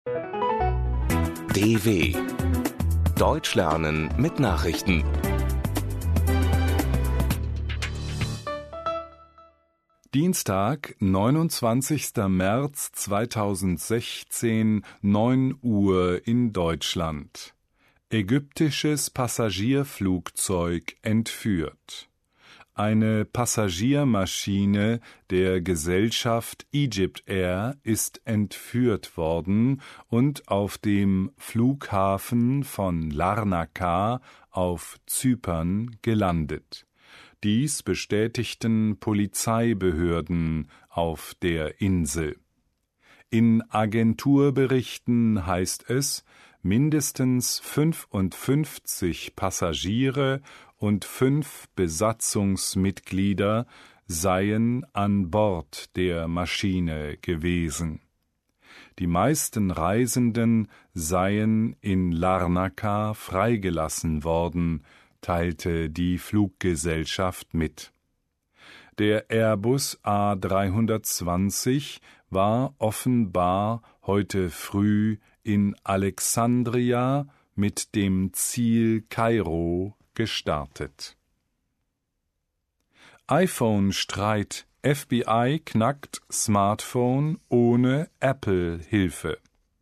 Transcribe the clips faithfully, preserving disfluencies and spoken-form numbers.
D W Deutsch lernen mit Nachrichten. Dienstag, neunundzwanzigster März zweitausendsechzehn, neun Uhr in Deutschland. Ägyptisches Passagierflugzeug entführt. Eine Passagiermaschine der Gesellschaft Egypt Air ist entführt worden und auf dem Flughafen von Larnaca auf Zypern gelandet. Dies bestätigten Polizeibehörden auf der Insel. In Agenturberichten heißt es, mindestens fünfundfünfzig Passagiere und fünf Besatzungsmitglieder seien an Bord der Maschine gewesen. Die meisten Reisenden seien in Larnaca freigelassen worden, teilte die Fluggesellschaft mit. Der Airbus A dreihundertzwanzig war offenbar heute früh in Alexandria mit dem Ziel Kairo gestartet. iPhone-Streit: F B I knackt Smartphone ohne Apple-Hilfe.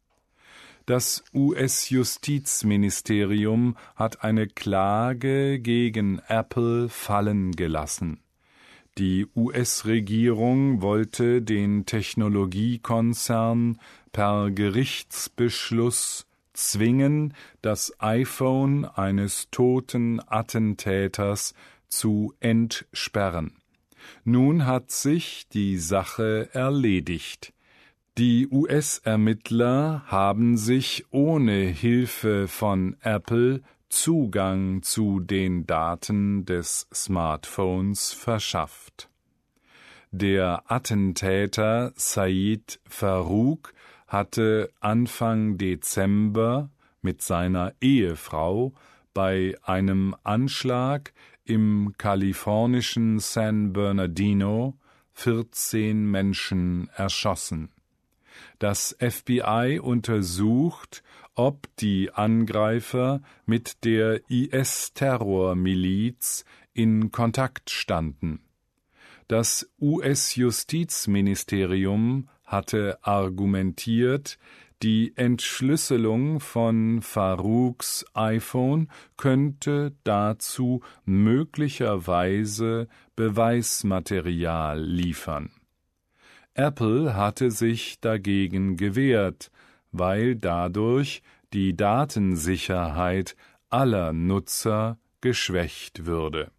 Das U S-Justizministerium hat eine Klage gegen Apple fallen gelassen. Die U S-Regierung wollte den Technologiekonzern per Gerichtsbeschluss zwingen, das iPhone eines toten Attentäters zu entsperren. Nun hat sich die Sache erledigt. Die U S-Ermittler haben sich ohne Hilfe von Apple Zugang zu den Daten des Smartphones verschafft. Der Attentäter Said Farouk hatte Anfang Dezember mit seiner Ehefrau bei einem Anschlag im kalifornischen San Bernardino vierzehn Menschen erschossen. Das F B I untersucht, ob die Angreifer mit der I S-Terrormiliz in Kontakt standen. Das U S-Justizministerium hatte argumentiert, die Entschlüsselung von Farouks iPhone könnte dazu möglicherweise Beweismaterial liefern. Apple hatte sich dagegen gewehrt, weil dadurch die Datensicherheit aller Nutzer geschwächt würde.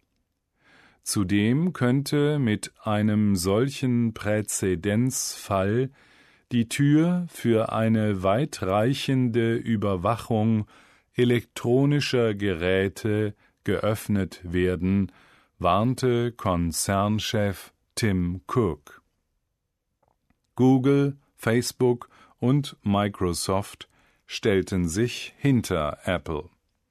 Zudem könnte mit einem solchen Präzedenzfall die Tür für eine weitreichende Überwachung elektronischer Geräte geöffnet werden, warnte Konzernchef Tim Cook. Google, Facebook und Microsoft stellten sich hinter Apple.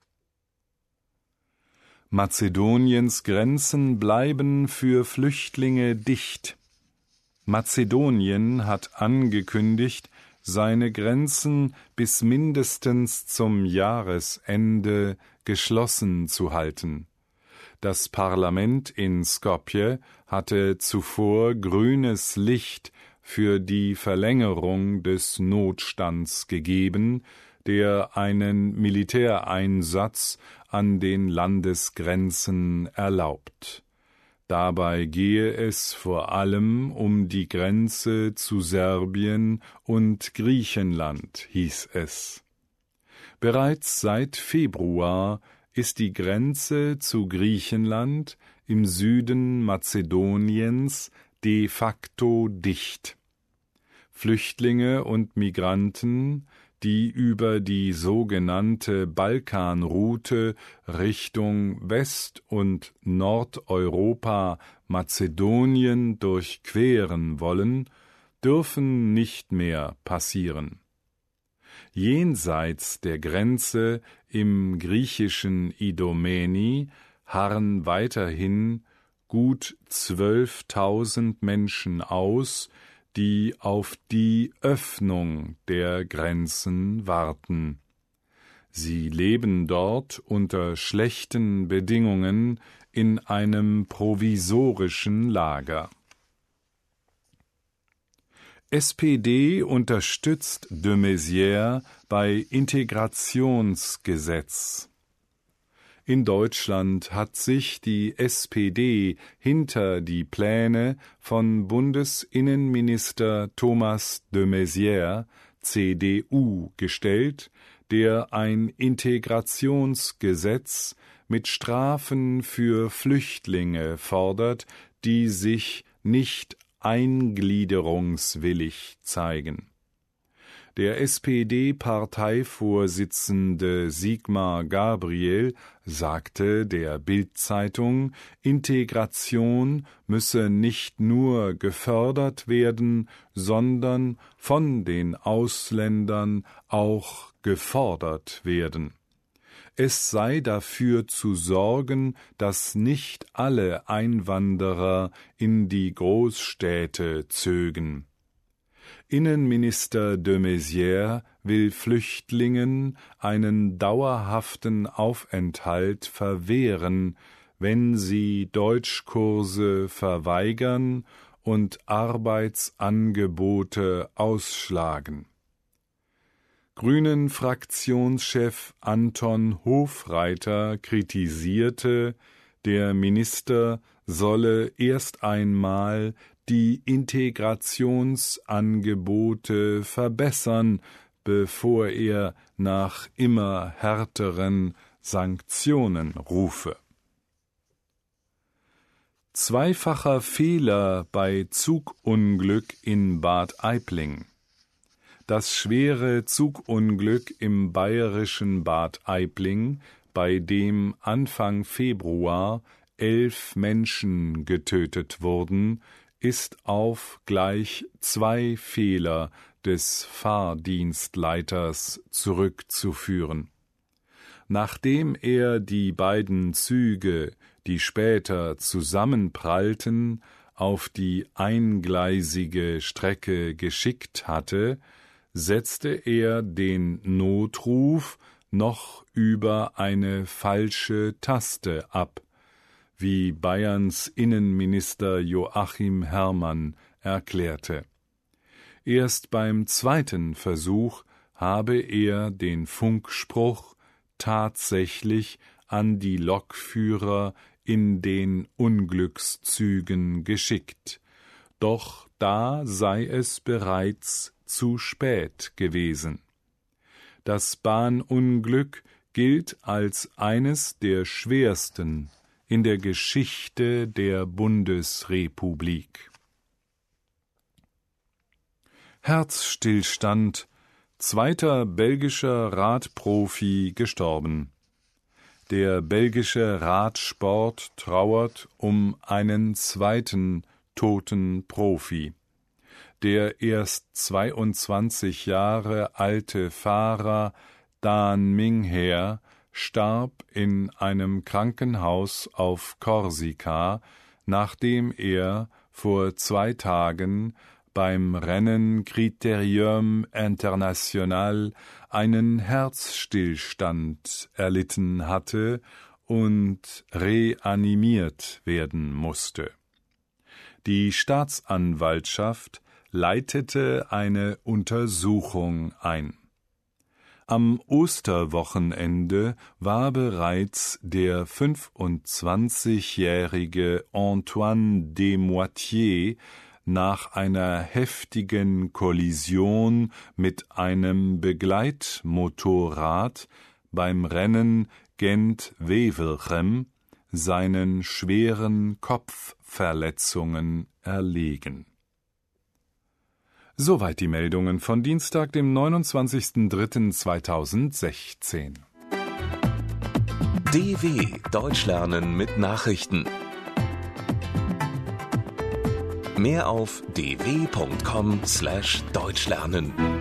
Mazedoniens Grenzen bleiben für Flüchtlinge dicht. Mazedonien hat angekündigt, seine Grenzen bis mindestens zum Jahresende geschlossen zu halten. Das Parlament in Skopje hatte zuvor grünes Licht für die Verlängerung des Notstands gegeben, der einen Militäreinsatz an den Landesgrenzen erlaubt. Dabei gehe es vor allem um die Grenze zu Serbien und Griechenland, hieß es. Bereits seit Februar ist die Grenze zu Griechenland im Süden Mazedoniens de facto dicht. Flüchtlinge und Migranten, die über die sogenannte Balkanroute Richtung West- und Nordeuropa Mazedonien durchqueren wollen, dürfen nicht mehr passieren. Jenseits der Grenze im griechischen Idomeni harren weiterhin gut zwölftausend Menschen aus, die auf die Öffnung der Grenzen warten. Sie leben dort unter schlechten Bedingungen in einem provisorischen Lager. S P D unterstützt de Maizière bei Integrationsgesetz. In Deutschland hat sich die S P D hinter die Pläne von Bundesinnenminister Thomas de Maizière, C D U, gestellt, der ein Integrationsgesetz mit Strafen für Flüchtlinge fordert, die sich nicht eingliederungswillig zeigen. Der S P D-Parteivorsitzende Sigmar Gabriel sagte der Bild-Zeitung, Integration müsse nicht nur gefördert werden, sondern von den Ausländern auch gefordert werden. Es sei dafür zu sorgen, dass nicht alle Einwanderer in die Großstädte zögen. Innenminister de Maizière will Flüchtlingen einen dauerhaften Aufenthalt verwehren, wenn sie Deutschkurse verweigern und Arbeitsangebote ausschlagen. Grünen-Fraktionschef Anton Hofreiter kritisierte, der Minister solle erst einmal die Integrationsangebote verbessern, bevor er nach immer härteren Sanktionen rufe. Zweifacher Fehler bei Zugunglück in Bad Aibling. Das schwere Zugunglück im bayerischen Bad Aibling, bei dem Anfang Februar elf Menschen getötet wurden, ist auf gleich zwei Fehler des Fahrdienstleiters zurückzuführen. Nachdem er die beiden Züge, die später zusammenprallten, auf die eingleisige Strecke geschickt hatte, setzte er den Notruf noch über eine falsche Taste ab, wie Bayerns Innenminister Joachim Herrmann erklärte. Erst beim zweiten Versuch habe er den Funkspruch tatsächlich an die Lokführer in den Unglückszügen geschickt, doch da sei es bereits zu spät gewesen. Das Bahnunglück gilt als eines der schwersten in der Geschichte der Bundesrepublik. Herzstillstand, zweiter belgischer Radprofi gestorben. Der belgische Radsport trauert um einen zweiten toten Profi. Der erst zweiundzwanzig Jahre alte Fahrer Dan Mingher starb in einem Krankenhaus auf Korsika, nachdem er vor zwei Tagen beim Rennen Critérium International einen Herzstillstand erlitten hatte und reanimiert werden musste. Die Staatsanwaltschaft leitete eine Untersuchung ein. Am Osterwochenende war bereits der fünfundzwanzigjährige Antoine Desmoitiers nach einer heftigen Kollision mit einem Begleitmotorrad beim Rennen Gent-Wevelgem seinen schweren Kopfverletzungen erlegen. Soweit die Meldungen von Dienstag, dem neunundzwanzigsten dritten zweitausendsechzehn. D W Deutsch lernen mit Nachrichten. Mehr auf d w punkt com slash deutsch lernen.